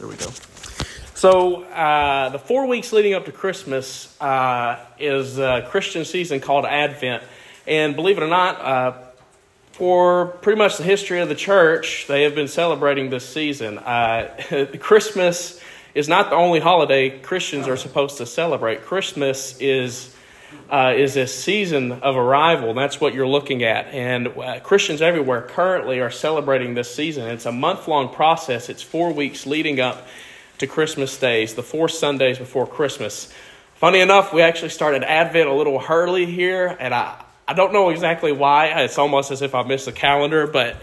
There we go. So the 4 weeks leading up to Christmas is a Christian season called Advent. And believe it or not, for pretty much the history of the church, they have been celebrating this season. Christmas is not the only holiday Christians are supposed to celebrate. Christmas is a season of arrival. That's what you're looking at. And Christians everywhere currently are celebrating this season. It's a month-long process. It's 4 weeks leading up to Christmas days, the 4 Sundays before Christmas. Funny enough, we actually started Advent a little early here, and I don't know exactly why. It's almost as if I missed the calendar, but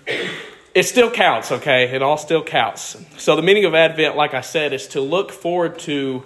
it still counts, okay? It all still counts. So the meaning of Advent, like I said, is to look forward to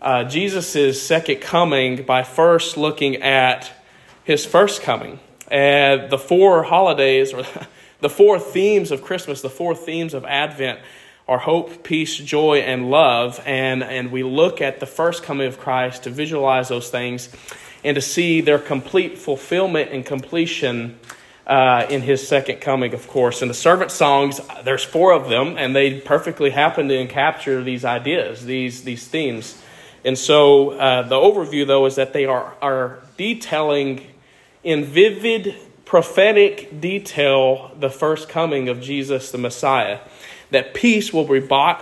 Jesus' second coming by first looking at his first coming. And the 4 holidays, or the 4 themes of Christmas, the 4 themes of Advent are hope, peace, joy, and love. And we look at the first coming of Christ to visualize those things and to see their complete fulfillment and completion in his second coming, of course. And the servant songs, there's 4 of them, and they perfectly happen to capture these ideas, these themes. And so the overview, though, is that they are detailing in vivid prophetic detail the first coming of Jesus the Messiah. That peace will be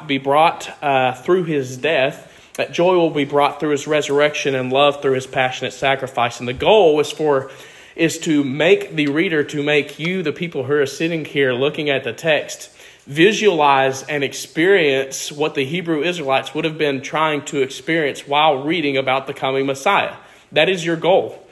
brought through his death, that joy will be brought through his resurrection, and love through his passionate sacrifice. And the goal is to make the reader, to make you, the people who are sitting here looking at the text, visualize and experience what the Hebrew Israelites would have been trying to experience while reading about the coming Messiah. That is your goal.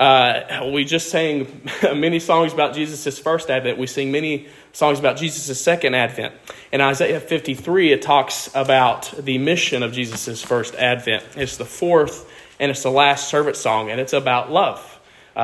We just sang many songs about Jesus' first advent. We sing many songs about Jesus' second advent. In Isaiah 53, it talks about the mission of Jesus' first advent. It's the 4th and it's the last servant song, and it's about love.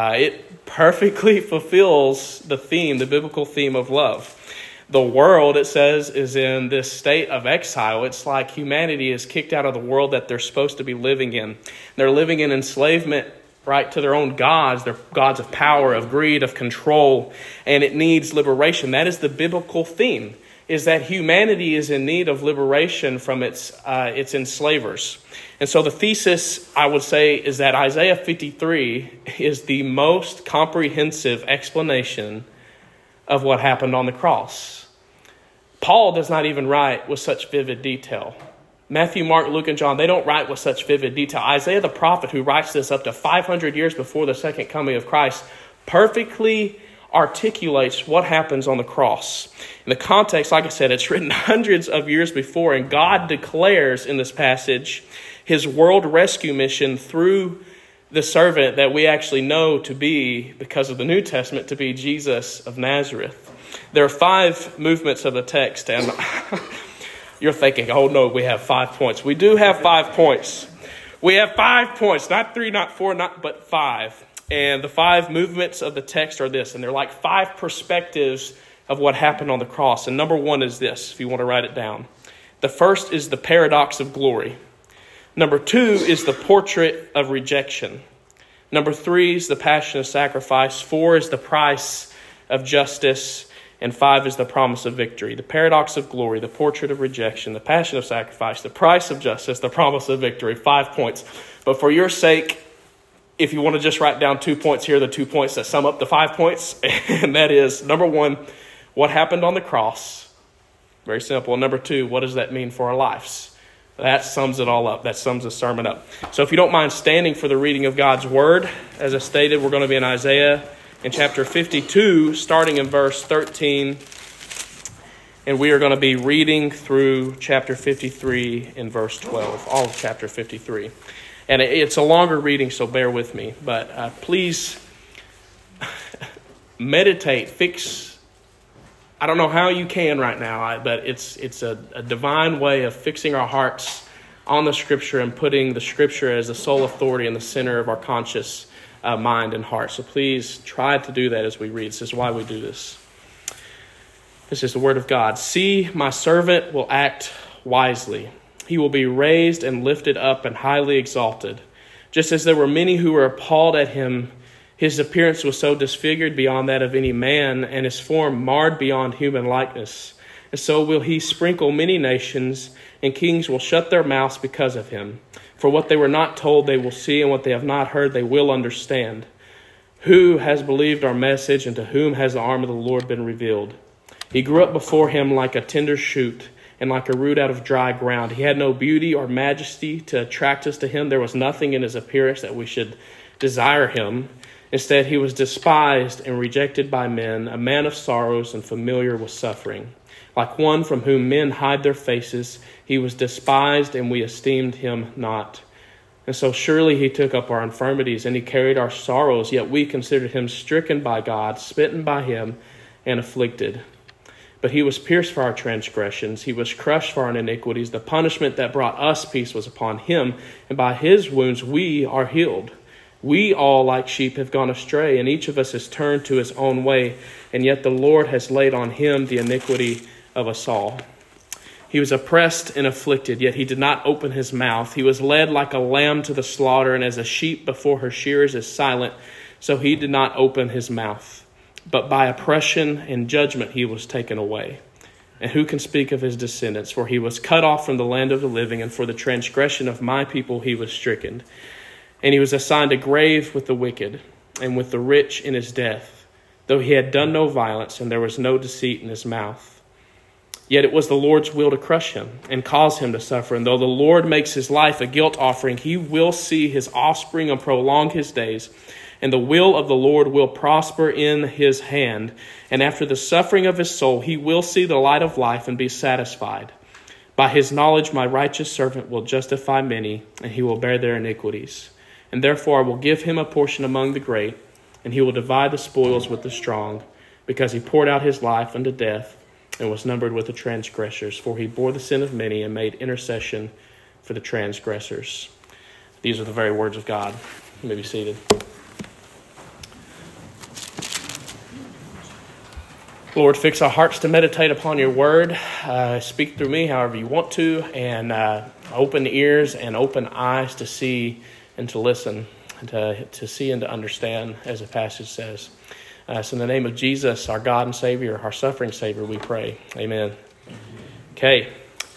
It perfectly fulfills the theme, the biblical theme of love. The world, it says, is in this state of exile. It's like humanity is kicked out of the world that they're supposed to be living in. They're living in enslavement, right, to their own gods. They're gods of power, of greed, of control, and it needs liberation. That is the biblical theme, is that humanity is in need of liberation from its enslavers. And so the thesis, I would say, is that Isaiah 53 is the most comprehensive explanation of what happened on the cross. Paul does not even write with such vivid detail. Matthew, Mark, Luke, and John, they don't write with such vivid detail. Isaiah the prophet, who writes this up to 500 years before the second coming of Christ, perfectly articulates what happens on the cross. In the context, like I said, it's written hundreds of years before, and God declares in this passage his world rescue mission through the servant that we actually know to be, because of the New Testament, to be Jesus of Nazareth. There are 5 movements of the text, and you're thinking, oh no, we have 5 points. We do have 5 points. We have 5 points, not 3, not 4, but 5. And the 5 movements of the text are this, and they're like 5 perspectives of what happened on the cross. And number 1 is this, if you want to write it down. The first is the paradox of glory. Number 2 is the portrait of rejection. Number 3 is the passion of sacrifice. 4 is the price of justice. And 5 is the promise of victory. The paradox of glory, the portrait of rejection, the passion of sacrifice, the price of justice, the promise of victory. 5 points. But for your sake, if you want to just write down 2 points here, the 2 points that sum up the 5 points. And that is, number 1, what happened on the cross? Very simple. And number 2, what does that mean for our lives? That sums it all up. That sums the sermon up. So if you don't mind standing for the reading of God's word, as I stated, we're going to be in Isaiah in chapter 52, starting in verse 13. And we are going to be reading through chapter 53 in verse 12, all of chapter 53. And it's a longer reading, so bear with me. But please meditate, fix. I don't know how you can right now, but it's a divine way of fixing our hearts on the Scripture and putting the Scripture as the sole authority in the center of our conscious mind and heart. So please try to do that as we read. This is why we do this. This is the word of God. See, my servant will act wisely. He will be raised and lifted up and highly exalted. Just as there were many who were appalled at him, his appearance was so disfigured beyond that of any man, and his form marred beyond human likeness. and so will he sprinkle many nations, and kings will shut their mouths because of him. For what they were not told they will see, and what they have not heard they will understand. Who has believed our message, and to whom has the arm of the Lord been revealed? He grew up before him like a tender shoot, and like a root out of dry ground. He had no beauty or majesty to attract us to him. There was nothing in his appearance that we should desire him. Instead, he was despised and rejected by men, a man of sorrows and familiar with suffering. Like one from whom men hide their faces, he was despised, and we esteemed him not. And so surely he took up our infirmities, and he carried our sorrows, yet we considered him stricken by God, smitten by him, and afflicted. But he was pierced for our transgressions. He was crushed for our iniquities. The punishment that brought us peace was upon him, and by his wounds we are healed. We all, like sheep, have gone astray, and each of us has turned to his own way, and yet the Lord has laid on him the iniquity of us all. He was oppressed and afflicted, yet he did not open his mouth. He was led like a lamb to the slaughter, and as a sheep before her shearers is silent, so he did not open his mouth. But by oppression and judgment he was taken away. And who can speak of his descendants? For he was cut off from the land of the living, and for the transgression of my people he was stricken. And he was assigned a grave with the wicked, and with the rich in his death, though he had done no violence, and there was no deceit in his mouth. Yet it was the Lord's will to crush him and cause him to suffer. And though the Lord makes his life a guilt offering, he will see his offspring and prolong his days. And the will of the Lord will prosper in his hand. And after the suffering of his soul, he will see the light of life and be satisfied. By his knowledge, my righteous servant will justify many, and he will bear their iniquities. And therefore I will give him a portion among the great, and he will divide the spoils with the strong, because he poured out his life unto death, and was numbered with the transgressors. For he bore the sin of many, and made intercession for the transgressors. These are the very words of God. You may be seated. Lord, fix our hearts to meditate upon your word. Speak through me however you want to, and open ears and open eyes to see and to listen, and to see and to understand, as the passage says. So in the name of Jesus, our God and Savior, our suffering Savior, we pray. Amen. Okay.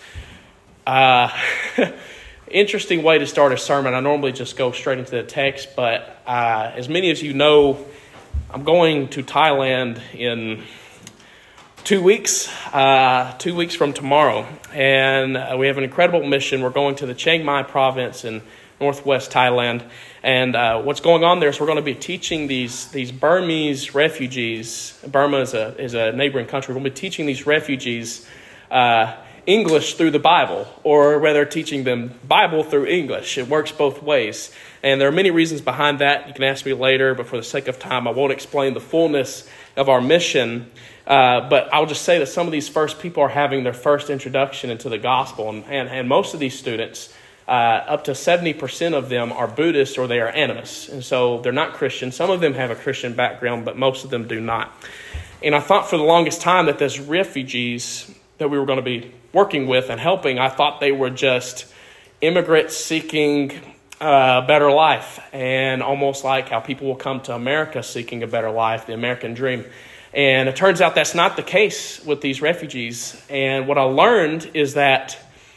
Interesting way to start a sermon. I normally just go straight into the text, but as many of you know, I'm going to Thailand in 2 weeks, 2 weeks from tomorrow. And we have an incredible mission. We're going to the Chiang Mai province in northwest Thailand. And what's going on there is we're going to be teaching these Burmese refugees. Burma is a neighboring country. We're going to be teaching these refugees English through the Bible, or rather teaching them Bible through English. It works both ways. And there are many reasons behind that. You can ask me later, but for the sake of time, I won't explain the fullness of our mission. But I'll just say that some of these first people are having their first introduction into the gospel. And most of these students, up to 70% of them are Buddhist or they are animists. And so they're not Christian. Some of them have a Christian background, but most of them do not. And I thought for the longest time that those refugees that we were going to be working with and helping, I thought they were just immigrants seeking a better life, and almost like how people will come to America seeking a better life, the American dream. And it turns out that's not the case with these refugees. And what I learned is that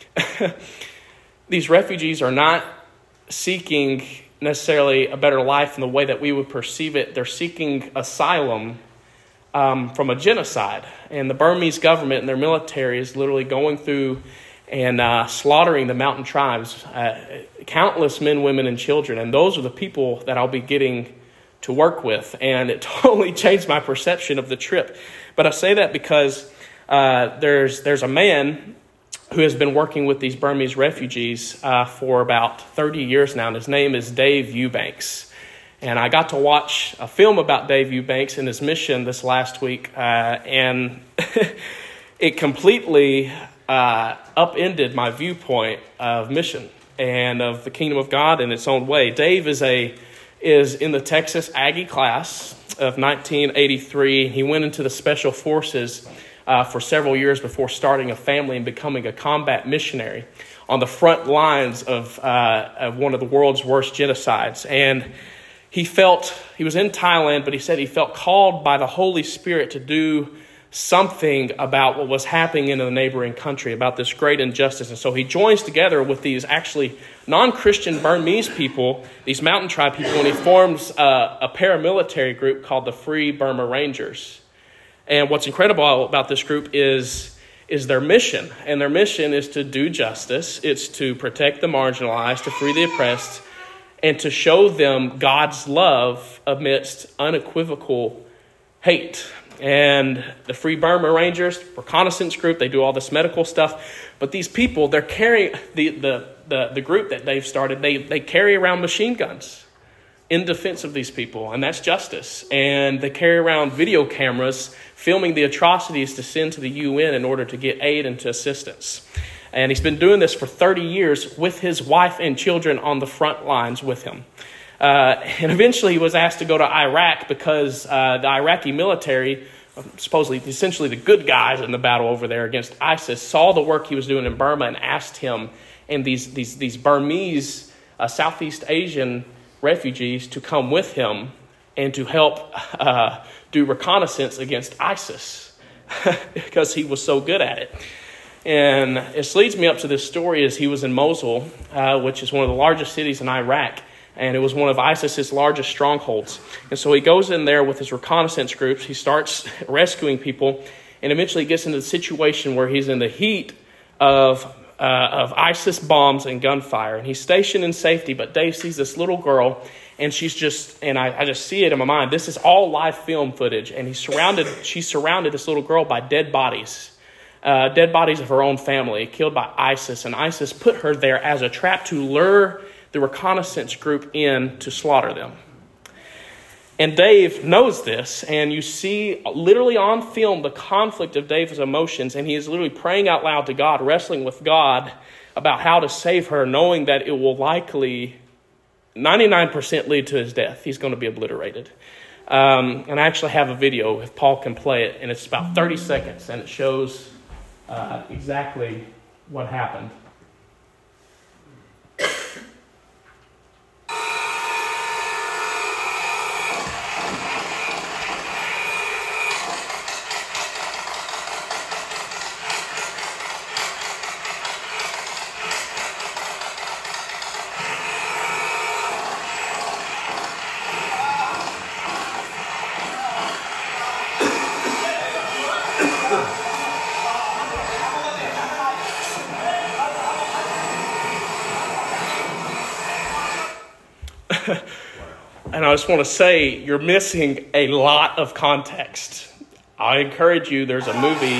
these refugees are not seeking necessarily a better life in the way that we would perceive it. They're seeking asylum from a genocide. And the Burmese government and their military is literally going through and slaughtering the mountain tribes, countless men, women, and children. And those are the people that I'll be getting to work with. And it totally changed my perception of the trip. But I say that because there's a man who has been working with these Burmese refugees for about 30 years now. And his name is Dave Eubanks. And I got to watch a film about Dave Eubanks and his mission this last week. And it completely upended my viewpoint of mission and of the kingdom of God in its own way. Dave is in the Texas Aggie class of 1983. He went into the special forces for several years before starting a family and becoming a combat missionary on the front lines of one of the world's worst genocides. And he was in Thailand, but he said he felt called by the Holy Spirit to do something about what was happening in the neighboring country, about this great injustice. And so he joins together with these actually non-Christian Burmese people, these mountain tribe people, and he forms a paramilitary group called the Free Burma Rangers. And what's incredible about this group is their mission. And their mission is to do justice. It's to protect the marginalized, to free the oppressed, and to show them God's love amidst unequivocal hate. And the Free Burma Rangers, reconnaissance group, they do all this medical stuff. But these people, they're carrying, the group that they've started, they carry around machine guns in defense of these people. And that's justice. And they carry around video cameras filming the atrocities to send to the UN in order to get aid and to assistance. And he's been doing this for 30 years with his wife and children on the front lines with him. And eventually he was asked to go to Iraq because the Iraqi military, supposedly essentially the good guys in the battle over there against ISIS, saw the work he was doing in Burma and asked him and these Burmese Southeast Asian refugees to come with him and to help do reconnaissance against ISIS because he was so good at it. And this leads me up to this story as he was in Mosul, which is one of the largest cities in Iraq. And it was one of ISIS's largest strongholds. And so he goes in there with his reconnaissance groups. He starts rescuing people and eventually gets into the situation where he's in the heat of ISIS bombs and gunfire. And he's stationed in safety, but Dave sees this little girl and she's just, and I just see it in my mind. This is all live film footage. And she's surrounded, this little girl, by dead bodies of her own family, killed by ISIS. And ISIS put her there as a trap to lure the reconnaissance group in to slaughter them. And Dave knows this, and you see literally on film the conflict of Dave's emotions, and he is literally praying out loud to God, wrestling with God about how to save her, knowing that it will likely 99% lead to his death. He's going to be obliterated. And I actually have a video, if Paul can play it, and it's about 30 seconds, and it shows exactly what happened. And I just want to say, you're missing a lot of context. I encourage you, there's a movie.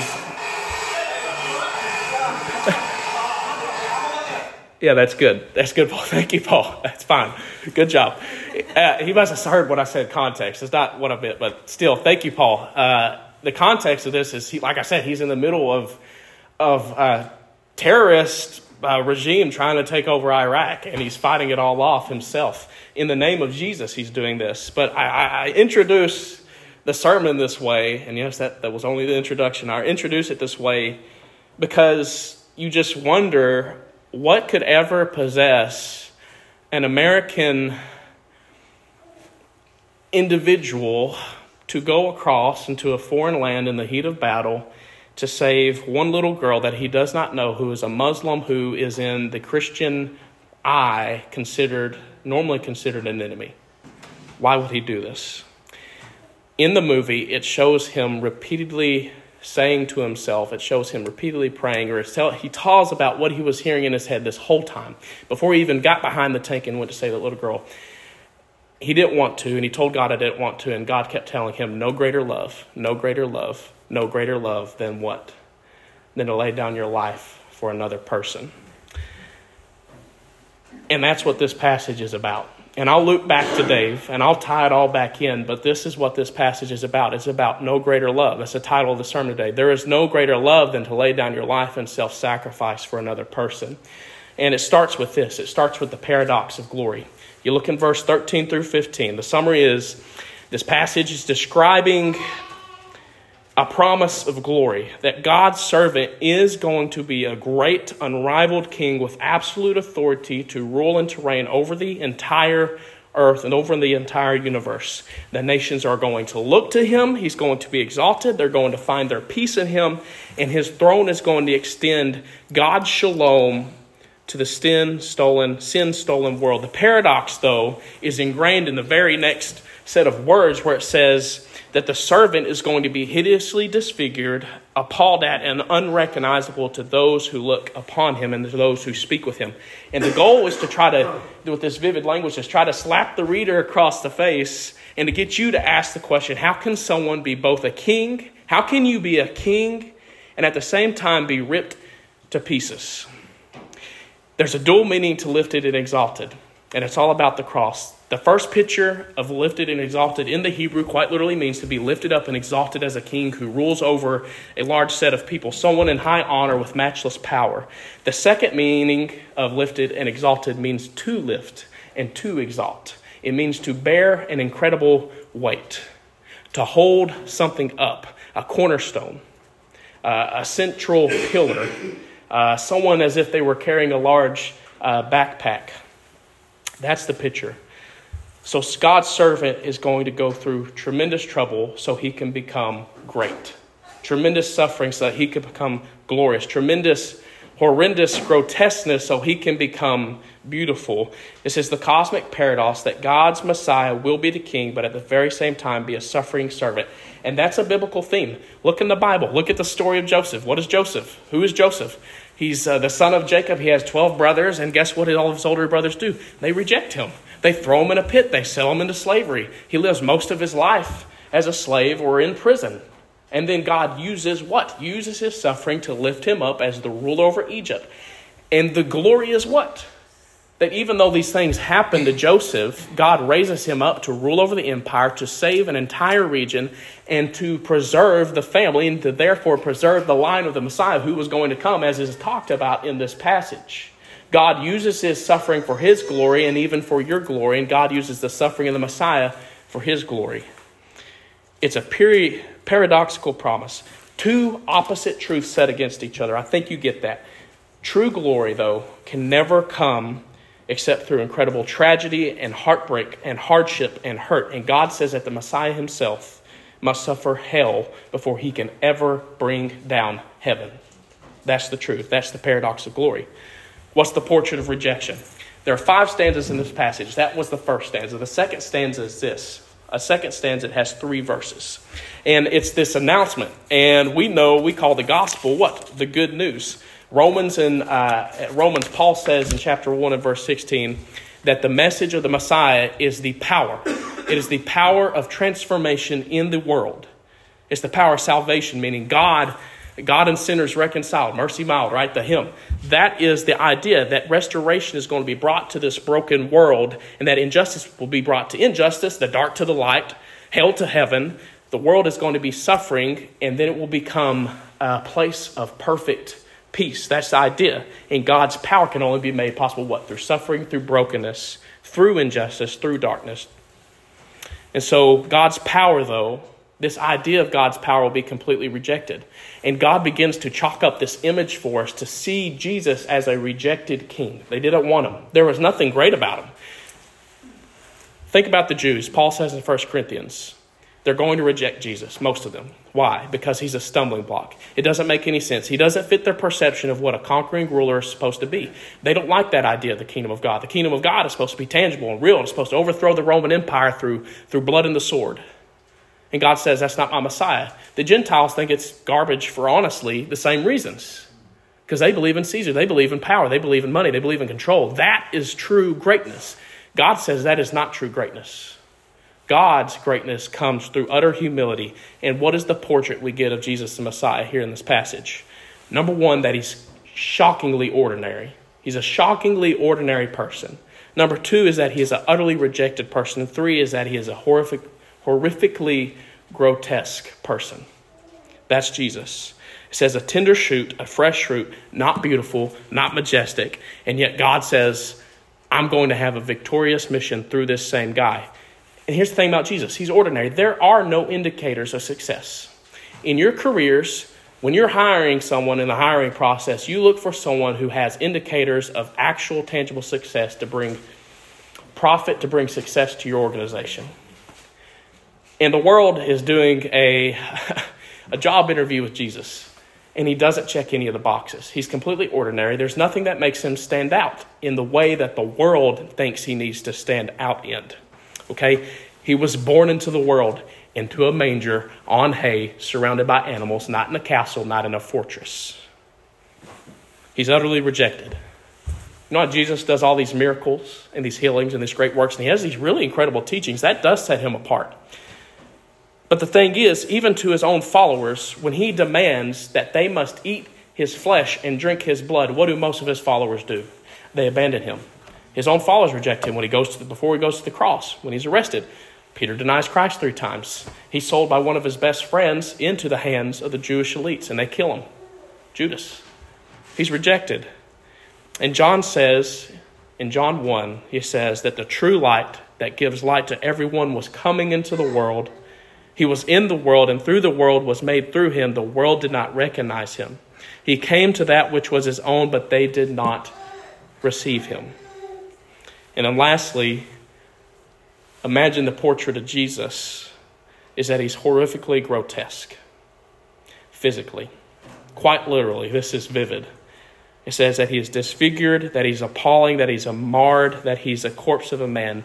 Yeah, that's good. That's good, Paul. Thank you, Paul. That's fine. Good job. He must have heard what I said, context. It's not what I meant, but still, thank you, Paul. The context of this is, like I said, he's in the middle of terrorist regime trying to take over Iraq, and he's fighting it all off himself. In the name of Jesus, he's doing this. But I introduce the sermon this way, and yes, that was only the introduction. I introduce it this way because you just wonder what could ever possess an American individual to go across into a foreign land in the heat of battle to save one little girl that he does not know, who is a Muslim, who is in the Christian eye normally considered an enemy. Why would he do this? In the movie, it shows him repeatedly saying to himself, it shows him repeatedly praying, or he tells about what he was hearing in his head this whole time. Before he even got behind the tank and went to save that little girl, he didn't want to, and he told God, I didn't want to, and God kept telling him, no greater love, no greater love, no greater love than what? Than to lay down your life for another person. And that's what this passage is about. And I'll loop back to Dave, and I'll tie it all back in, but this is what this passage is about. It's about no greater love. That's the title of the sermon today. There is no greater love than to lay down your life in self-sacrifice for another person. And it starts with this. It starts with the paradox of glory. You look in verse 13 through 15. The summary is, this passage is describing a promise of glory, that God's servant is going to be a great, unrivaled king with absolute authority to rule and to reign over the entire earth and over in the entire universe. The nations are going to look to him. He's going to be exalted. They're going to find their peace in him. And his throne is going to extend God's shalom to the sin-stolen world. The paradox, though, is ingrained in the very next set of words where it says that the servant is going to be hideously disfigured, appalled at, and unrecognizable to those who look upon him and to those who speak with him. And the goal is to try to, with this vivid language, is try to slap the reader across the face and to get you to ask the question, how can someone be both a king? How can you be a king and at the same time be ripped to pieces? There's a dual meaning to lifted and exalted, and it's all about the cross. The first picture of lifted and exalted in the Hebrew quite literally means to be lifted up and exalted as a king who rules over a large set of people, someone in high honor with matchless power. The second meaning of lifted and exalted means to lift and to exalt. It means to bear an incredible weight, to hold something up, a cornerstone, a central pillar, someone as if they were carrying a large backpack. That's the picture. So God's servant is going to go through tremendous trouble so he can become great. Tremendous suffering so that he can become glorious. Tremendous, horrendous grotesqueness so he can become beautiful. This is the cosmic paradox that God's Messiah will be the king, but at the very same time be a suffering servant. And that's a biblical theme. Look in the Bible. Look at the story of Joseph. What is Joseph? Who is Joseph? He's the son of Jacob. He has 12 brothers. And guess what all of his older brothers do? They reject him. They throw him in a pit. They sell him into slavery. He lives most of his life as a slave or in prison. And then God uses what? Uses his suffering to lift him up as the ruler over Egypt. And the glory is what? That even though these things happen to Joseph, God raises him up to rule over the empire, to save an entire region, and to preserve the family, and to therefore preserve the line of the Messiah who was going to come, as is talked about in this passage. God uses his suffering for his glory and even for your glory, and God uses the suffering of the Messiah for his glory. It's a paradoxical promise. Two opposite truths set against each other. I think you get that. True glory, though, can never come except through incredible tragedy and heartbreak and hardship and hurt. And God says that the Messiah himself must suffer hell before he can ever bring down heaven. That's the truth. That's the paradox of glory. What's the portrait of rejection? There are 5 stanzas in this passage. That was the first stanza. The second stanza is this. A second stanza, it has 3 verses. And it's this announcement. And we call the gospel what? The good news. Romans, Paul says in chapter 1 and verse 16 that the message of the Messiah is the power. It is the power of transformation in the world. It's the power of salvation, meaning God and sinners reconciled, mercy mild, right? The hymn. That is the idea that restoration is going to be brought to this broken world, and that injustice will be brought to injustice, the dark to the light, hell to heaven. The world is going to be suffering, and then it will become a place of perfect peace. That's the idea. And God's power can only be made possible, what? Through suffering, through brokenness, through injustice, through darkness. And so God's power, though, this idea of God's power will be completely rejected. And God begins to chalk up this image for us to see Jesus as a rejected king. They didn't want him. There was nothing great about him. Think about the Jews. Paul says in 1 Corinthians, they're going to reject Jesus, most of them. Why? Because he's a stumbling block. It doesn't make any sense. He doesn't fit their perception of what a conquering ruler is supposed to be. They don't like that idea of the kingdom of God. The kingdom of God is supposed to be tangible and real. It's supposed to overthrow the Roman Empire through blood and the sword. And God says, that's not my Messiah. The Gentiles think it's garbage for, honestly, the same reasons. Because they believe in Caesar. They believe in power. They believe in money. They believe in control. That is true greatness. God says that is not true greatness. God's greatness comes through utter humility. And what is the portrait we get of Jesus the Messiah here in this passage? Number one, that he's shockingly ordinary. He's a shockingly ordinary person. Number two is that he is an utterly rejected person. And 3 is that he is a horrifically grotesque person. That's Jesus. It says a tender shoot, a fresh fruit, not beautiful, not majestic. And yet God says, I'm going to have a victorious mission through this same guy. And here's the thing about Jesus. He's ordinary. There are no indicators of success. In your careers, when you're hiring someone in the hiring process, you look for someone who has indicators of actual tangible success to bring profit to bring success to your organization. And the world is doing a job interview with Jesus, and he doesn't check any of the boxes. He's completely ordinary. There's nothing that makes him stand out in the way that the world thinks he needs to stand out in. Okay? He was born into the world, into a manger, on hay, surrounded by animals, not in a castle, not in a fortress. He's utterly rejected. You know how Jesus does all these miracles and these healings and these great works, and he has these really incredible teachings. That does set him apart. But the thing is, even to his own followers, when he demands that they must eat his flesh and drink his blood, what do most of his followers do? They abandon him. His own followers reject him before he goes to the cross, when he's arrested. Peter denies Christ 3 times. He's sold by one of his best friends into the hands of the Jewish elites, and they kill him. Judas. He's rejected. And John says, in John 1, he says that the true light that gives light to everyone was coming into the world. He was in the world, and through the world was made through him. The world did not recognize him. He came to that which was his own, but they did not receive him. And then lastly, imagine the portrait of Jesus is that he's horrifically grotesque. Physically. Quite literally, this is vivid. It says that he is disfigured, that he's appalling, that he's marred, that he's a corpse of a man.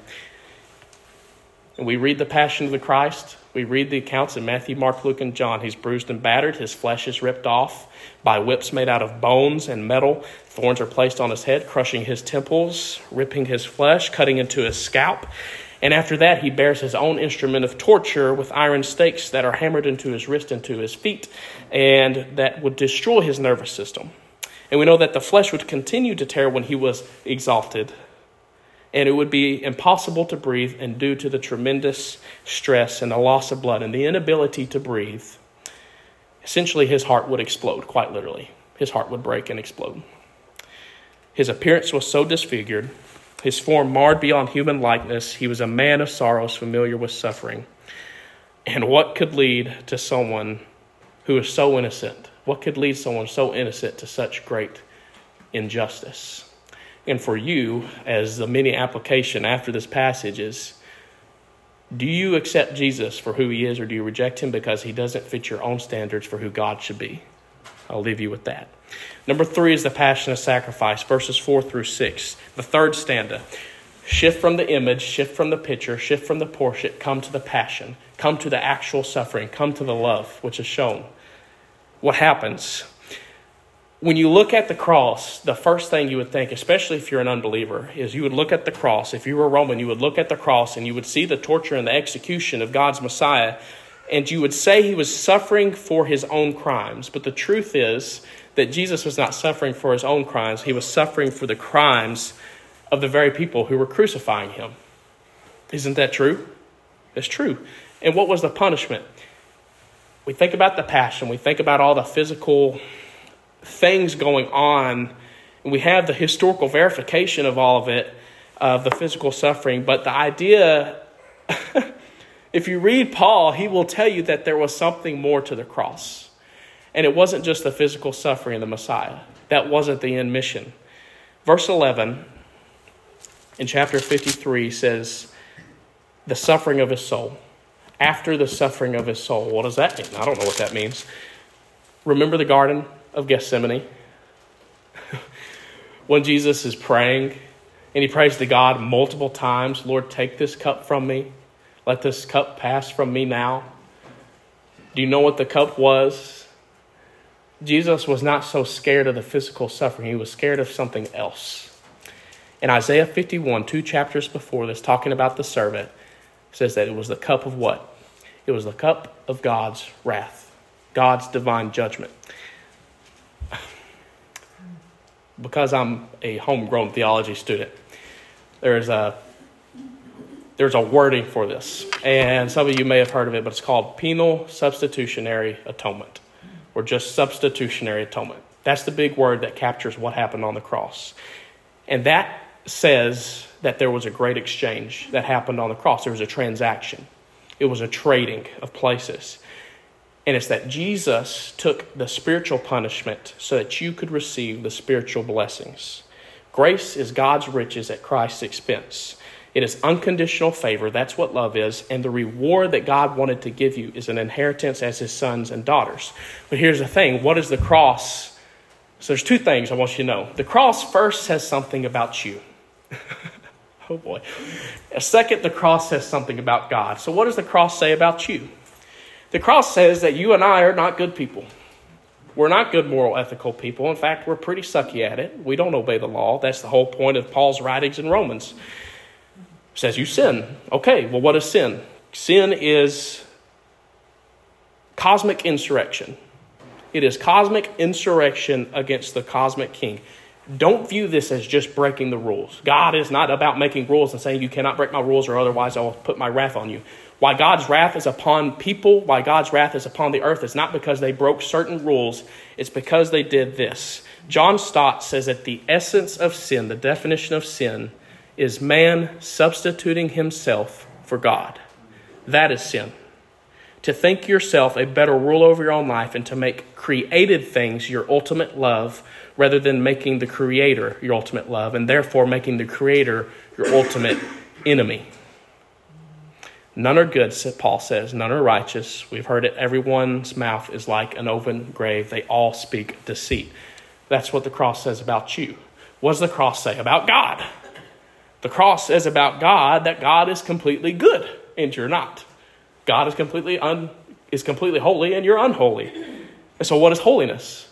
And we read the Passion of the Christ. We read the accounts in Matthew, Mark, Luke, and John. He's bruised and battered. His flesh is ripped off by whips made out of bones and metal. Thorns are placed on his head, crushing his temples, ripping his flesh, cutting into his scalp. And after that, he bears his own instrument of torture with iron stakes that are hammered into his wrist and to his feet, and that would destroy his nervous system. And we know that the flesh would continue to tear when he was exalted. And it would be impossible to breathe, and due to the tremendous stress and the loss of blood and the inability to breathe, essentially his heart would explode, quite literally. His heart would break and explode. His appearance was so disfigured, his form marred beyond human likeness. He was a man of sorrows, familiar with suffering. And what could lead to someone who is so innocent? What could lead someone so innocent to such great injustice? And for you, as the mini application after this passage is, do you accept Jesus for who he is, or do you reject him because he doesn't fit your own standards for who God should be? I'll leave you with that. Number 3 is the passion of sacrifice, verses 4 through 6. The third stanza. Shift from the image, shift from the picture, shift from the portrait, come to the passion, come to the actual suffering, come to the love which is shown. What happens? When you look at the cross, the first thing you would think, especially if you're an unbeliever, is you would look at the cross. If you were Roman, you would look at the cross and you would see the torture and the execution of God's Messiah, and you would say he was suffering for his own crimes. But the truth is that Jesus was not suffering for his own crimes. He was suffering for the crimes of the very people who were crucifying him. Isn't that true? It's true. And what was the punishment? We think about the passion. We think about all the physical things going on. And we have the historical verification of all of it, of the physical suffering. But the idea, if you read Paul, he will tell you that there was something more to the cross. And it wasn't just the physical suffering of the Messiah. That wasn't the end mission. Verse 11 in chapter 53 says, the suffering of his soul. After the suffering of his soul. What does that mean? I don't know what that means. Remember the Garden of Gethsemane? When Jesus is praying, and he prays to God multiple times, Lord, take this cup from me. Let this cup pass from me now. Do you know what the cup was? Jesus was not so scared of the physical suffering. He was scared of something else. In Isaiah 51, 2 chapters before this, talking about the servant, says that it was the cup of what? It was the cup of God's wrath, God's divine judgment. Because I'm a homegrown theology student, there's a wording for this. And some of you may have heard of it, but it's called penal substitutionary atonement, or just substitutionary atonement. That's the big word that captures what happened on the cross. And that says that there was a great exchange that happened on the cross. There was a transaction. It was a trading of places. And it's that Jesus took the spiritual punishment so that you could receive the spiritual blessings. Grace is God's riches at Christ's expense. It is unconditional favor. That's what love is. And the reward that God wanted to give you is an inheritance as his sons and daughters. But here's the thing. What is the cross? So there's two things I want you to know. The cross first says something about you. Oh boy. Second, the cross says something about God. So what does the cross say about you? The cross says that you and I are not good people. We're not good, moral, ethical people. In fact, we're pretty sucky at it. We don't obey the law. That's the whole point of Paul's writings in Romans. It says you sin. Okay, well, what is sin? Sin is cosmic insurrection. It is cosmic insurrection against the cosmic king. Don't view this as just breaking the rules. God is not about making rules and saying you cannot break my rules or otherwise I will put my wrath on you. Why God's wrath is upon people, why God's wrath is upon the earth, is not because they broke certain rules. It's because they did this. John Stott says that the essence of sin, the definition of sin, is man substituting himself for God. That is sin. To think yourself a better rule over your own life and to make created things your ultimate love rather than making the Creator your ultimate love and therefore making the Creator your ultimate enemy. None are good, Paul says. None are righteous. We've heard it. Everyone's mouth is like an open grave. They all speak deceit. That's what the cross says about you. What does the cross say about God? The cross says about God that God is completely good and you're not. God is completely holy and you're unholy. And so what is holiness?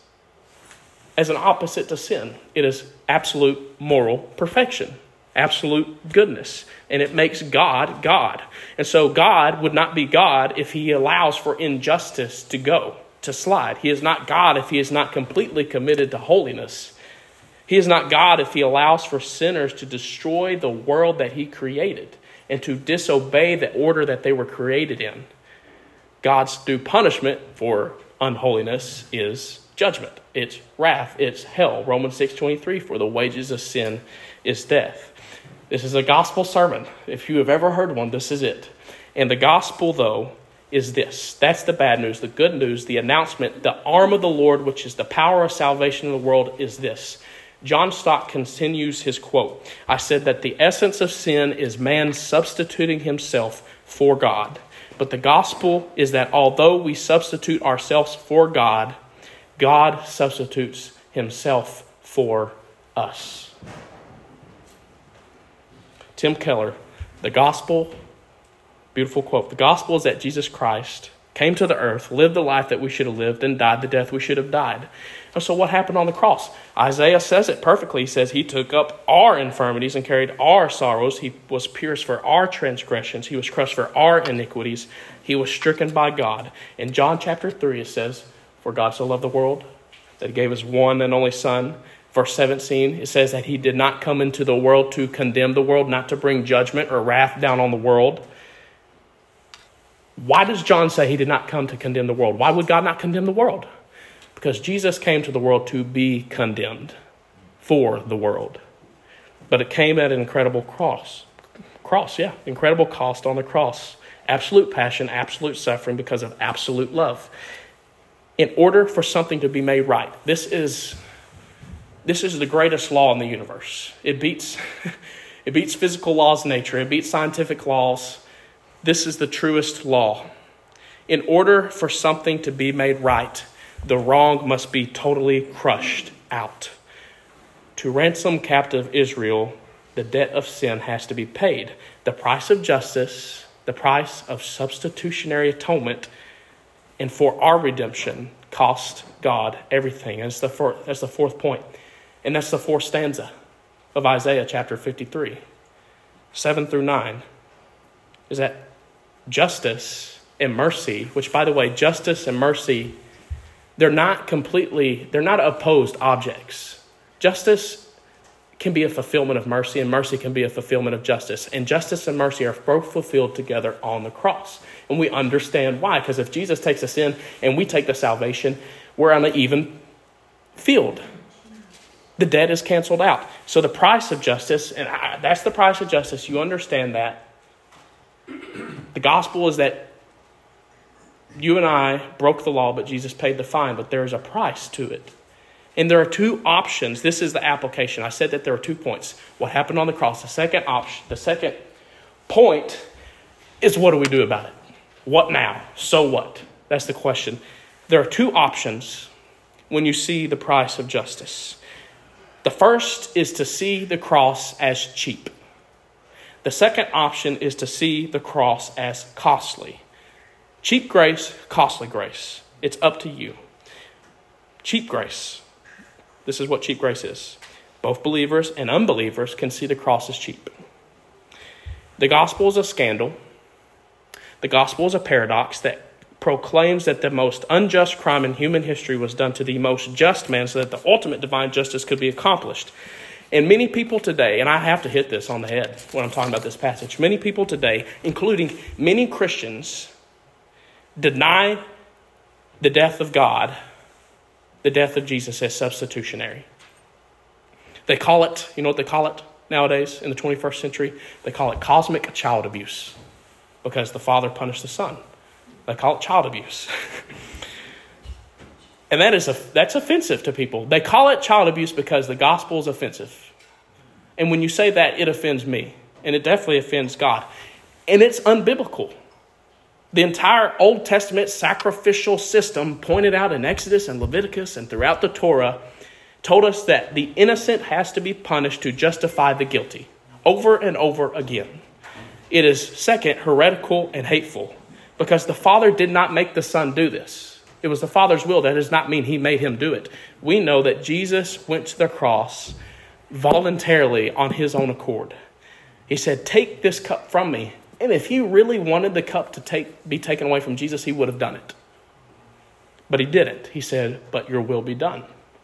As an opposite to sin, it is absolute moral perfection. Absolute goodness. And it makes God, God. And so God would not be God if he allows for injustice to slide. He is not God if he is not completely committed to holiness. He is not God if he allows for sinners to destroy the world that he created and to disobey the order that they were created in. God's due punishment for unholiness is judgment. It's wrath. It's hell. Romans 6:23, for the wages of sin is death. This is a gospel sermon. If you have ever heard one, this is it. And the gospel, though, is this. That's the bad news. The good news, the announcement, the arm of the Lord, which is the power of salvation in the world, is this. John Stott continues his quote. I said that the essence of sin is man substituting himself for God. But the gospel is that although we substitute ourselves for God, God substitutes himself for us. Tim Keller, the gospel, beautiful quote, the gospel is that Jesus Christ came to the earth, lived the life that we should have lived, and died the death we should have died. And so what happened on the cross? Isaiah says it perfectly. He says he took up our infirmities and carried our sorrows. He was pierced for our transgressions. He was crushed for our iniquities. He was stricken by God. In John chapter 3, it says, for God so loved the world that he gave his one and only Son. Verse 17, it says that he did not come into the world to condemn the world, not to bring judgment or wrath down on the world. Why does John say he did not come to condemn the world? Why would God not condemn the world? Because Jesus came to the world to be condemned for the world. But it came at an incredible incredible cost on the cross. Absolute passion, absolute suffering because of absolute love. In order for something to be made right, this is the greatest law in the universe. It beats physical laws of nature. It beats scientific laws. This is the truest law. In order for something to be made right, the wrong must be totally crushed out. To ransom captive Israel, the debt of sin has to be paid. The price of justice, the price of substitutionary atonement, and for our redemption cost God everything. That's the fourth point. And that's the fourth stanza of Isaiah chapter 53, 7 through 9, is that justice and mercy, which, by the way, justice and mercy, they're not opposed objects. Justice can be a fulfillment of mercy, and mercy can be a fulfillment of justice. And justice and mercy are both fulfilled together on the cross. And we understand why, because if Jesus takes us in and we take the salvation, we're on an even field. The debt is canceled out. So the price of justice, and that's the price of justice. You understand that. The gospel is that you and I broke the law, but Jesus paid the fine. But there is a price to it. And there are two options. This is the application. I said that there are 2 points. What happened on the cross? The second point is, what do we do about it? What now? So what? That's the question. There are two options when you see the price of justice. The first is to see the cross as cheap. The second option is to see the cross as costly. Cheap grace, costly grace. It's up to you. Cheap grace. This is what cheap grace is. Both believers and unbelievers can see the cross as cheap. The gospel is a scandal. The gospel is a paradox that proclaims that the most unjust crime in human history was done to the most just man so that the ultimate divine justice could be accomplished. And many people today, and I have to hit this on the head when I'm talking about this passage, many people today, including many Christians, deny the death of God, the death of Jesus, as substitutionary. They call it, you know what they call it nowadays in the 21st century? They call it cosmic child abuse because the Father punished the Son. They call it child abuse. And that's offensive to people. They call it child abuse because the gospel is offensive. And when you say that, it offends me. And it definitely offends God. And it's unbiblical. The entire Old Testament sacrificial system pointed out in Exodus and Leviticus and throughout the Torah told us that the innocent has to be punished to justify the guilty over and over again. It is, second, heretical and hateful because the Father did not make the Son do this. It was the Father's will. That does not mean he made him do it. We know that Jesus went to the cross voluntarily on his own accord. He said, "Take this cup from me." And if he really wanted the cup to be taken away from Jesus, he would have done it. But he didn't. He said, "But your will be done."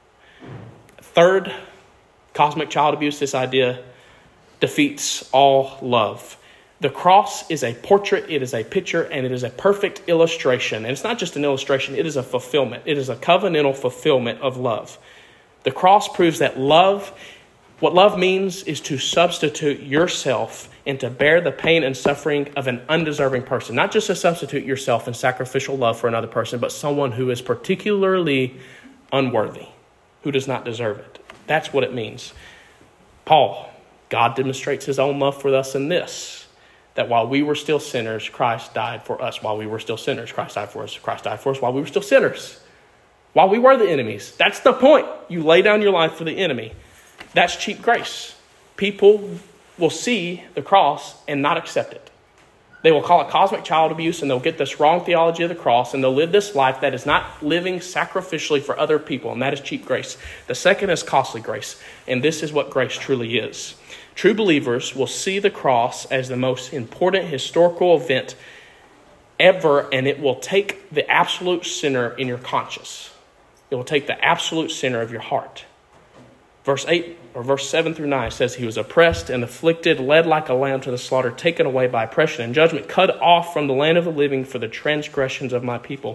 Third, cosmic child abuse, this idea defeats all love. The cross is a portrait, it is a picture, and it is a perfect illustration. And it's not just an illustration, it is a fulfillment. It is a covenantal fulfillment of love. The cross proves that what love means is to substitute yourself and to bear the pain and suffering of an undeserving person. Not just to substitute yourself in sacrificial love for another person, but someone who is particularly unworthy, who does not deserve it. That's what it means. Paul, God demonstrates his own love for us in this, that while we were still sinners, Christ died for us. While we were still sinners, Christ died for us. Christ died for us while we were still sinners. While we were the enemies. That's the point. You lay down your life for the enemy. That's cheap grace. People will see the cross and not accept it. They will call it cosmic child abuse, and they'll get this wrong theology of the cross, and they'll live this life that is not living sacrificially for other people, and that is cheap grace. The second is costly grace, and this is what grace truly is. True believers will see the cross as the most important historical event ever, and it will take the absolute center in your conscience. It will take the absolute center of your heart. Verse 7 through 9 says, "He was oppressed and afflicted, led like a lamb to the slaughter, taken away by oppression and judgment, cut off from the land of the living for the transgressions of my people."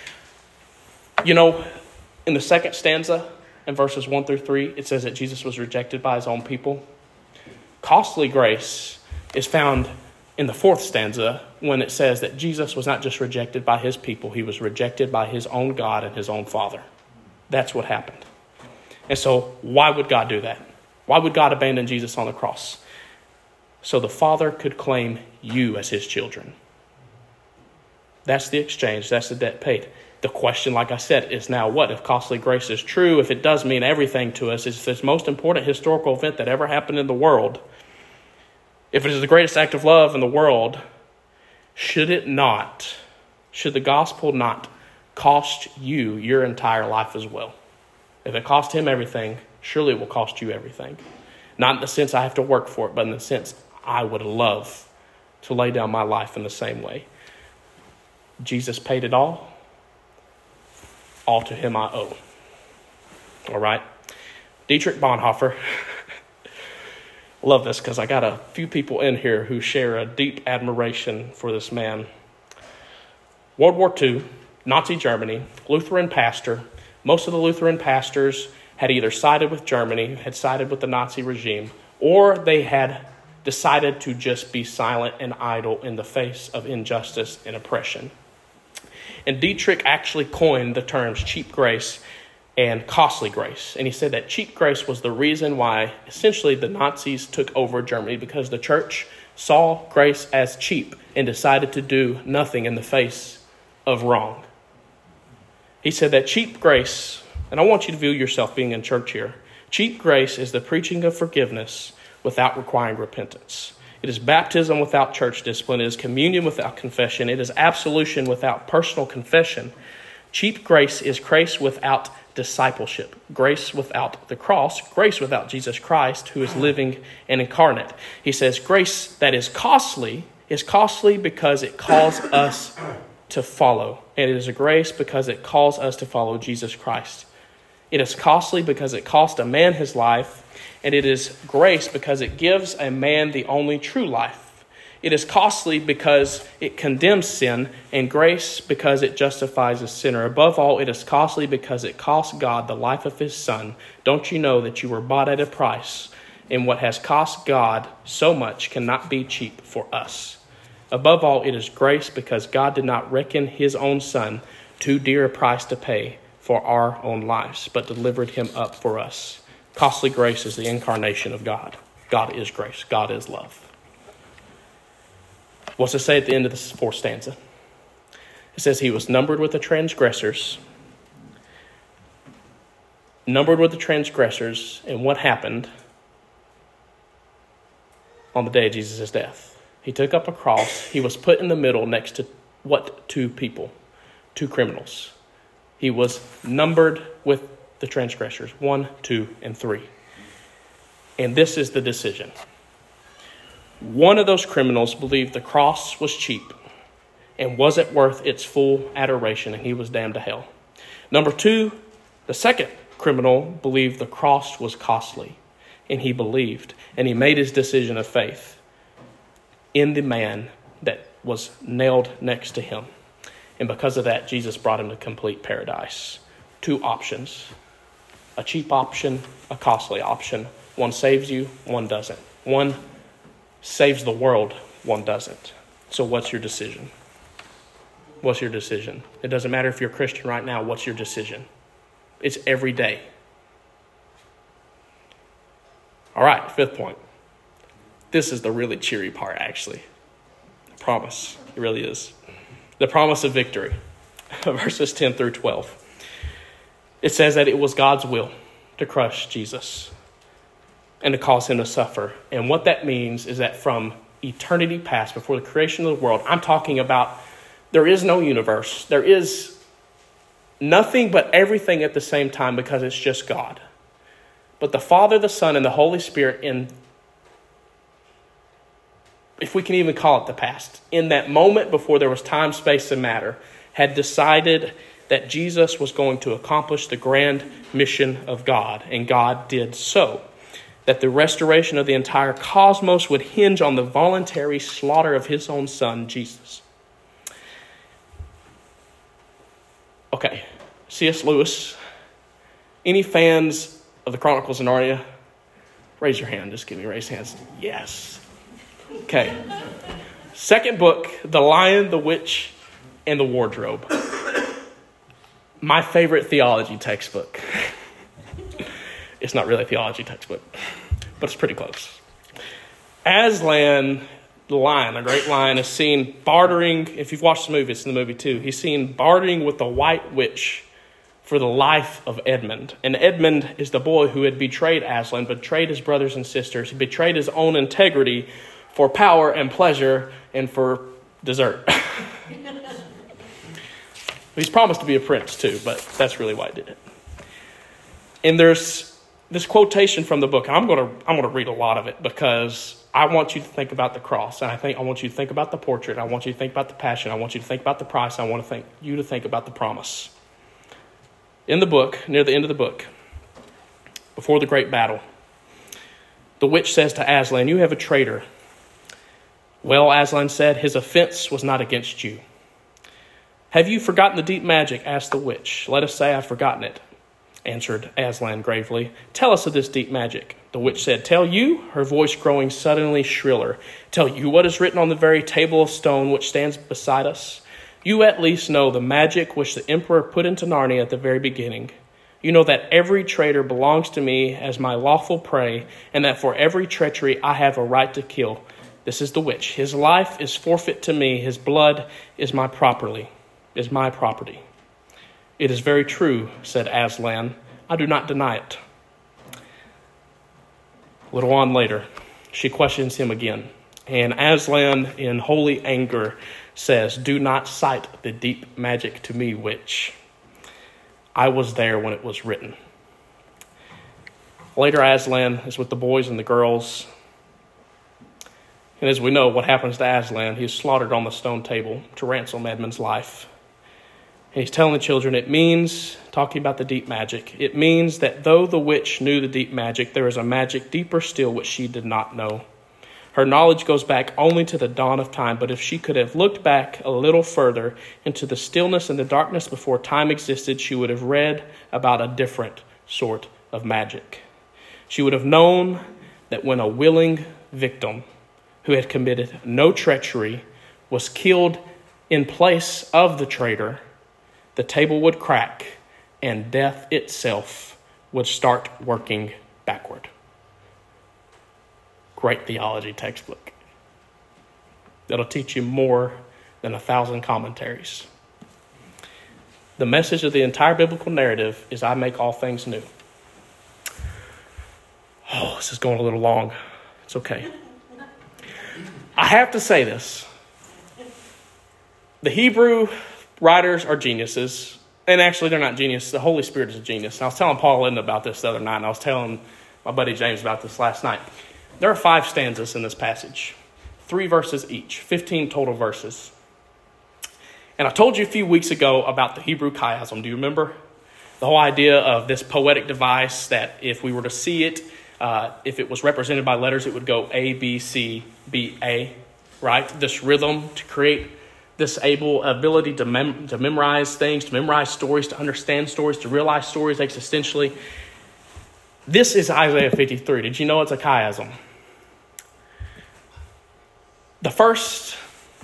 You know, in the second stanza, in verses 1 through 3, it says that Jesus was rejected by his own people. Costly grace is found in the fourth stanza when it says that Jesus was not just rejected by his people, he was rejected by his own God and his own Father. That's what happened. And so why would God do that? Why would God abandon Jesus on the cross? So the Father could claim you as his children. That's the exchange. That's the debt paid. The question, like I said, is now what? If costly grace is true, if it does mean everything to us, it's this most important historical event that ever happened in the world. If it is the greatest act of love in the world, should the gospel not cost you your entire life as well? If it cost him everything, surely it will cost you everything. Not in the sense I have to work for it, but in the sense I would love to lay down my life in the same way. Jesus paid it all. All to him I owe. All right. Dietrich Bonhoeffer. Love this because I got a few people in here who share a deep admiration for this man. World War II, Nazi Germany, Lutheran pastor. Most of the Lutheran pastors had either sided with Germany, had sided with the Nazi regime, or they had decided to just be silent and idle in the face of injustice and oppression. And Dietrich actually coined the terms cheap grace and costly grace. And he said that cheap grace was the reason why essentially the Nazis took over Germany, because the church saw grace as cheap and decided to do nothing in the face of wrong. He said that cheap grace, and I want you to view yourself being in church here, cheap grace is the preaching of forgiveness without requiring repentance. It is baptism without church discipline. It is communion without confession. It is absolution without personal confession. Cheap grace is grace without discipleship, grace without the cross, grace without Jesus Christ, who is living and incarnate. He says grace that is costly because it calls us to follow. And it is a grace because it calls us to follow Jesus Christ. It is costly because it cost a man his life. And it is grace because it gives a man the only true life. It is costly because it condemns sin, and grace because it justifies a sinner. Above all, it is costly because it cost God the life of his Son. Don't you know that you were bought at a price? And what has cost God so much cannot be cheap for us. Above all, it is grace because God did not reckon his own Son too dear a price to pay for our own lives, but delivered him up for us. Costly grace is the incarnation of God. God is grace. God is love. What's it say at the end of this fourth stanza? It says he was numbered with the transgressors. Numbered with the transgressors. And what happened on the day of Jesus' death? He took up a cross. He was put in the middle next to what? Two people. Two criminals. He was numbered with the transgressors, 1, 2, and 3. And this is the decision. One of those criminals believed the cross was cheap and wasn't worth its full adoration, and he was damned to hell. Number 2, the second criminal believed the cross was costly, and he believed, and he made his decision of faith in the man that was nailed next to him. And because of that, Jesus brought him to complete paradise. 2 options. A cheap option, a costly option. One saves you, one doesn't. One saves the world, one doesn't. So what's your decision? What's your decision? It doesn't matter if you're a Christian right now. What's your decision? It's every day. All right, 5th point. This is the really cheery part, actually. I promise. It really is. The promise of victory. Verses 10 through 12. It says that it was God's will to crush Jesus and to cause him to suffer. And what that means is that from eternity past, before the creation of the world, I'm talking about there is no universe. There is nothing but everything at the same time because it's just God. But the Father, the Son, and the Holy Spirit, in, if we can even call it the past, in that moment before there was time, space, and matter, had decided that Jesus was going to accomplish the grand mission of God, and God did so. That the restoration of the entire cosmos would hinge on the voluntary slaughter of his own Son, Jesus. Okay, C.S. Lewis. Any fans of the Chronicles of Narnia? Raise your hand. Just give me raised hands. Yes. Okay. 2nd book, The Lion, the Witch, and the Wardrobe. My favorite theology textbook. It's not really a theology textbook, but it's pretty close. Aslan, the lion, the great lion, is seen bartering. If you've watched the movie, it's in the movie too. He's seen bartering with the White Witch for the life of Edmund. And Edmund is the boy who had betrayed Aslan, betrayed his brothers and sisters. He betrayed his own integrity for power and pleasure and for dessert. He's promised to be a prince too, but that's really why he did it. And there's this quotation from the book. I'm gonna read a lot of it because I want you to think about the cross, and I want you to think about the portrait. I want you to think about the passion. I want you to think about the price. I want you to think about the promise. In the book, near the end of the book, before the great battle, the witch says to Aslan, "You have a traitor." Well, Aslan said, "His offense was not against you." "Have you forgotten the deep magic?" asked the witch. "Let us say I've forgotten it," answered Aslan gravely. "Tell us of this deep magic." The witch said, "Tell you?" her voice growing suddenly shriller. "Tell you what is written on the very table of stone which stands beside us? You at least know the magic which the emperor put into Narnia at the very beginning. You know that every traitor belongs to me as my lawful prey, and that for every treachery I have a right to kill. This is the witch. His life is forfeit to me. His blood is my property. It is very true, said Aslan. I do not deny it. A little on later, she questions him again. And Aslan, in holy anger, says, do not cite the deep magic to me, witch. I was there when it was written. Later, Aslan is with the boys and the girls. And as we know, what happens to Aslan, he's slaughtered on the stone table to ransom Edmund's life. And he's telling the children, it means, talking about the deep magic, it means that though the witch knew the deep magic, there is a magic deeper still which she did not know. Her knowledge goes back only to the dawn of time, but if she could have looked back a little further into the stillness and the darkness before time existed, she would have read about a different sort of magic. She would have known that when a willing victim who had committed no treachery was killed in place of the traitor, the table would crack and death itself would start working backward. Great theology textbook. That'll teach you more than 1,000 commentaries. The message of the entire biblical narrative is I make all things new. Oh, this is going a little long. It's okay. I have to say this. The Hebrew writers are geniuses. And actually, they're not geniuses. The Holy Spirit is a genius. And I was telling Paul Linda about this the other night. And I was telling my buddy James about this last night. There are 5 stanzas in this passage. 3 verses each. 15 total verses. And I told you a few weeks ago about the Hebrew chiasm. Do you remember? The whole idea of this poetic device that if we were to see it, if it was represented by letters, it would go A, B, C, B, A, right? This rhythm to create this ability to memorize things, to memorize stories, to understand stories, to realize stories existentially. This is Isaiah 53. Did you know it's a chiasm? The first...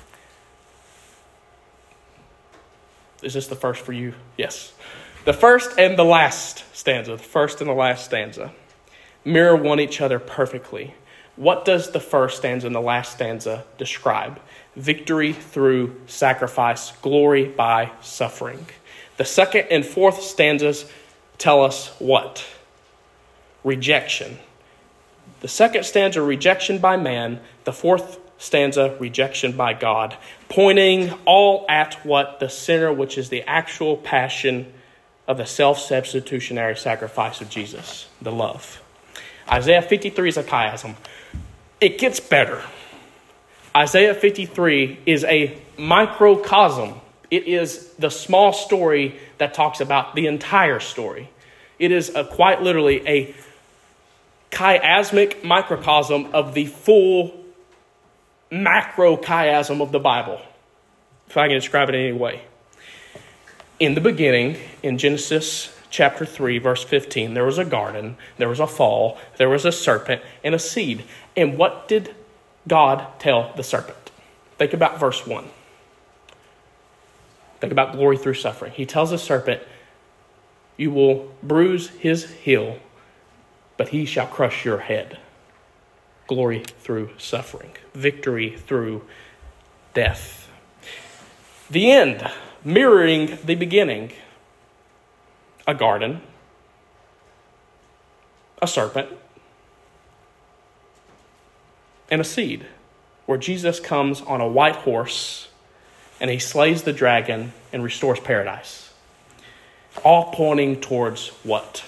Is this the first for you? Yes. The first and the last stanza. The first and the last stanza mirror one each other perfectly. What does the first stanza and the last stanza describe? Victory through sacrifice, glory by suffering. The second and fourth stanzas tell us what? Rejection. The second stanza, rejection by man. The fourth stanza, rejection by God. Pointing all at what? The center, which is the actual passion of the self-substitutionary sacrifice of Jesus, the love. Isaiah 53 is a chiasm. It gets better. Isaiah 53 is a microcosm. It is the small story that talks about the entire story. It is quite literally a chiasmic microcosm of the full macrochiasm of the Bible, if I can describe it in any way. In the beginning, in Genesis chapter 3, verse 15, there was a garden, there was a fall, there was a serpent, and a seed. And what did God tell the serpent? Think about verse 1. Think about glory through suffering. He tells the serpent, you will bruise his heel, but he shall crush your head. Glory through suffering. Victory through death. The end, mirroring the beginning. A garden, a serpent, and a seed, where Jesus comes on a white horse and he slays the dragon and restores paradise. All pointing towards what?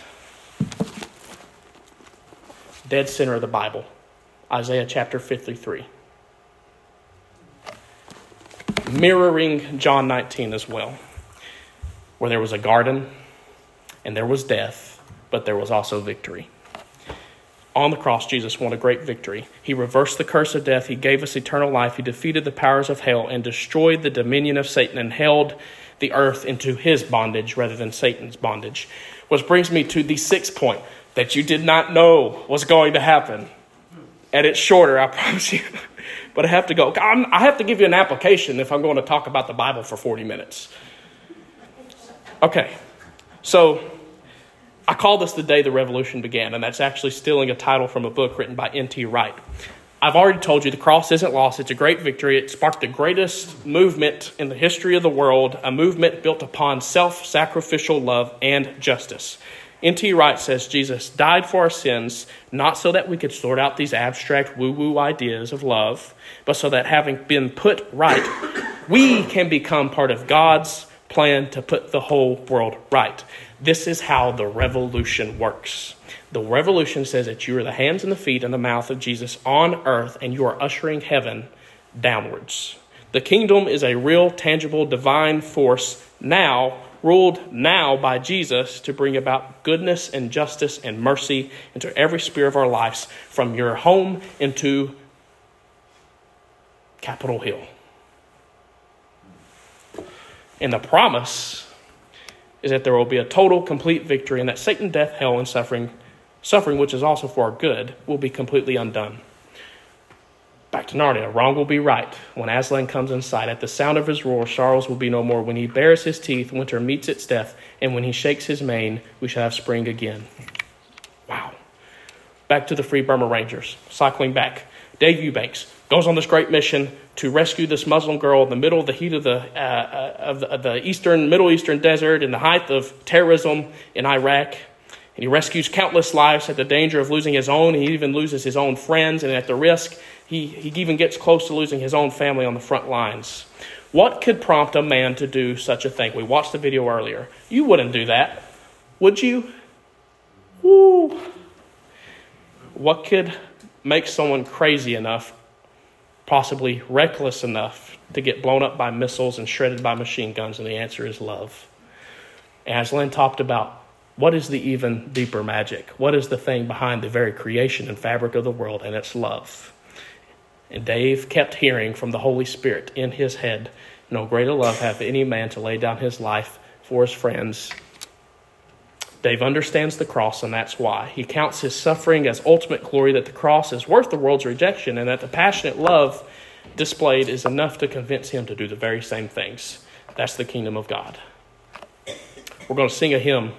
Dead center of the Bible. Isaiah chapter 53. Mirroring John 19 as well, where there was a garden and there was death, but there was also victory. On the cross, Jesus won a great victory. He reversed the curse of death. He gave us eternal life. He defeated the powers of hell and destroyed the dominion of Satan and held the earth into his bondage rather than Satan's bondage. Which brings me to the 6th point that you did not know was going to happen. And it's shorter, I promise you. But I have to go. I have to give you an application if I'm going to talk about the Bible for 40 minutes. Okay. So I call this The Day the Revolution Began, and that's actually stealing a title from a book written by N.T. Wright. I've already told you the cross isn't lost. It's a great victory. It sparked the greatest movement in the history of the world, a movement built upon self-sacrificial love and justice. N.T. Wright says Jesus died for our sins, not so that we could sort out these abstract woo-woo ideas of love, but so that having been put right, we can become part of God's plan to put the whole world right. This is how the revolution works. The revolution says that you are the hands and the feet and the mouth of Jesus on earth, and you are ushering heaven downwards. The kingdom is a real, tangible, divine force now, ruled now by Jesus to bring about goodness and justice and mercy into every sphere of our lives, from your home into Capitol Hill. And the promise is that there will be a total, complete victory, and that Satan, death, hell, and suffering, which is also for our good, will be completely undone. Back to Narnia. Wrong will be right when Aslan comes in sight. At the sound of his roar, sorrows will be no more. When he bares his teeth, winter meets its death. And when he shakes his mane, we shall have spring again. Wow. Back to the Free Burma Rangers. Cycling back. Dave Eubanks goes on this great mission to rescue this Muslim girl in the middle of the heat of the Middle Eastern desert in the height of terrorism in Iraq. And he rescues countless lives at the danger of losing his own. He even loses his own friends. And at the risk, he even gets close to losing his own family on the front lines. What could prompt a man to do such a thing? We watched the video earlier. You wouldn't do that, would you? Woo! What could make someone crazy enough, possibly reckless enough, to get blown up by missiles and shredded by machine guns? And the answer is love. Aslan talked about, what is the even deeper magic? What is the thing behind the very creation and fabric of the world? And it's love. And Dave kept hearing from the Holy Spirit in his head, no greater love hath any man to lay down his life for his friends. Dave understands the cross, and that's why. He counts his suffering as ultimate glory, that the cross is worth the world's rejection, and that the passionate love displayed is enough to convince him to do the very same things. That's the kingdom of God. We're going to sing a hymn.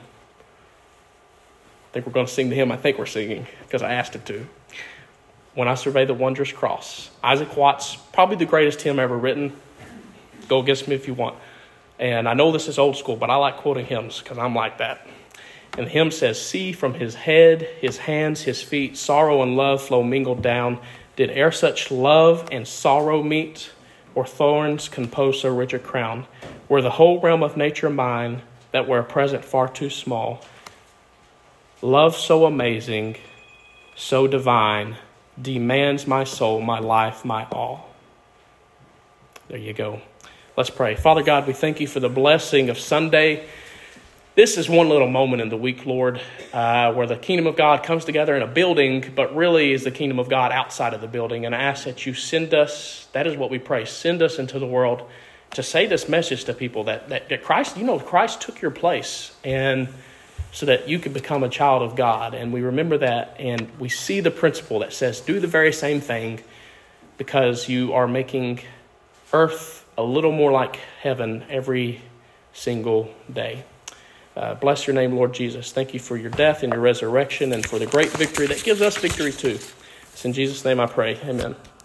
I think we're going to sing the hymn I think we're singing, because I asked him to. When I Survey the Wondrous Cross. Isaac Watts, probably the greatest hymn ever written. Go against me if you want. And I know this is old school, but I like quoting hymns because I'm like that. And the hymn says, see from his head, his hands, his feet, sorrow and love flow mingled down. Did e'er such love and sorrow meet, or thorns compose so rich a crown? Were the whole realm of nature mine, that were a present far too small? Love so amazing, so divine, demands my soul, my life, my all. There you go. Let's pray. Father God, we thank you for the blessing of Sunday. This is one little moment in the week, Lord, where the kingdom of God comes together in a building, but really is the kingdom of God outside of the building. And I ask that you send us, that is what we pray, send us into the world to say this message to people that Christ, Christ took your place, and so that you could become a child of God. And we remember that, and we see the principle that says, do the very same thing, because you are making earth a little more like heaven every single day. Bless your name, Lord Jesus. Thank you for your death and your resurrection, and for the great victory that gives us victory too. It's in Jesus' name I pray. Amen.